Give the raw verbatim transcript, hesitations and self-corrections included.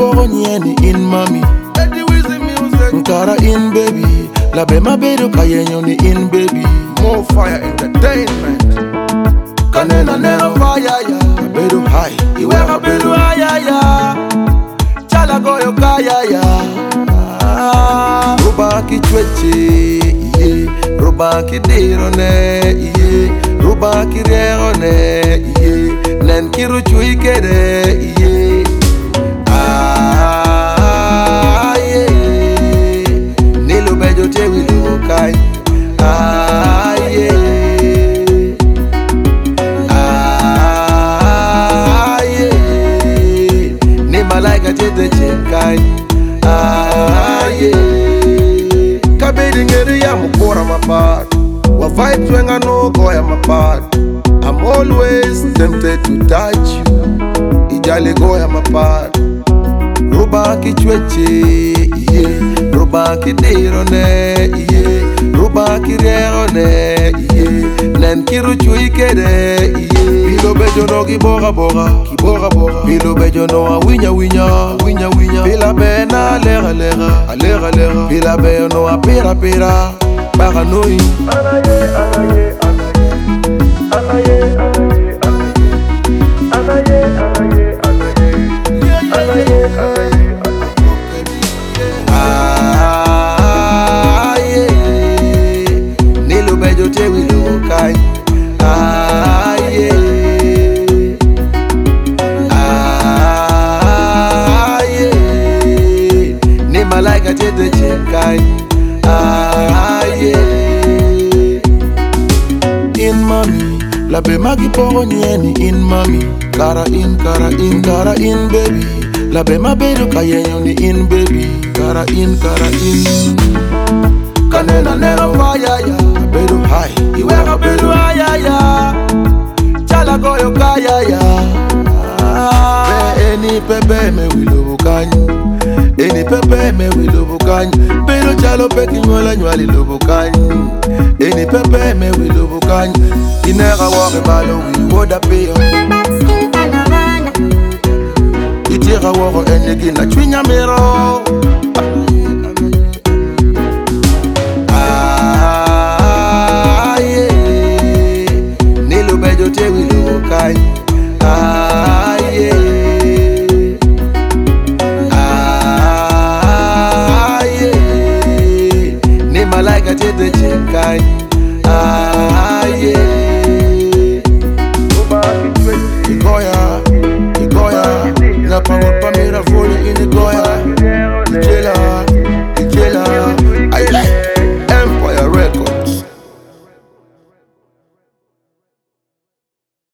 poro nieni in mami. Eddie Wizzy music. Nkara in baby. La be ma bedo kayenyo ni in baby. More fire entertainment. Kanena nero fire ya. Bedo high. Iwe ka bedo haya ya. Chala goyo kaya ya. Ruba ki chweche, iye. Ruba ki dirone, iye. Ruba ki reone, iye. Nen kiru chui kede, iye. Ah, iye. Nilu bejo te wilu kai. Ah, iye. Ah, iye. Ni malaika tete chenkai. Ah, yeah. Kabedi ngeri ya mukora mapart. Wa vibes wenga no go ya mapart. I'm always tempted to touch you. Ijali go ya mapart. Ruba ki chweche, yeah. Ruba ki dirone, yeah. Ruba ki reone, yeah. Nen kiru chui kede, yeah. Bilo bejo no ki bora bora, ki bora bora. Bilo bejo no a winya winya, winya winya. Bila be na lera lera, a lera lera. Bila be no a pira pira, paranoi. Anaye, anaye, anaye. Anaye, anaye, anaye. Anaye, anaye, anaye. Anaye, anaye. Ah, yeah. Nilu bejo te wilu kai. Ah, yeah. Ah, yeah. Ni malaika tete chenkai. Ah, yeah. In mami, la be magi poro nieni in mami. Kara in, kara in, kara in baby. La be ma bedo kayenyo ni in baby. Kara in, kara in. Kanena nero fire ya. Bedo high. Iwe ka bedo haya ya. Chala goyo kaya ya. Be eni pepe me wilo bukanyi. Eni pepe me wilo bukanyi. Bedo chalo peki nywala nywali lo bukanyi. Eni pepe me wilo bukanyi. Inera wake balo wi woda peyo. Itira woro ene gina chwinya mero.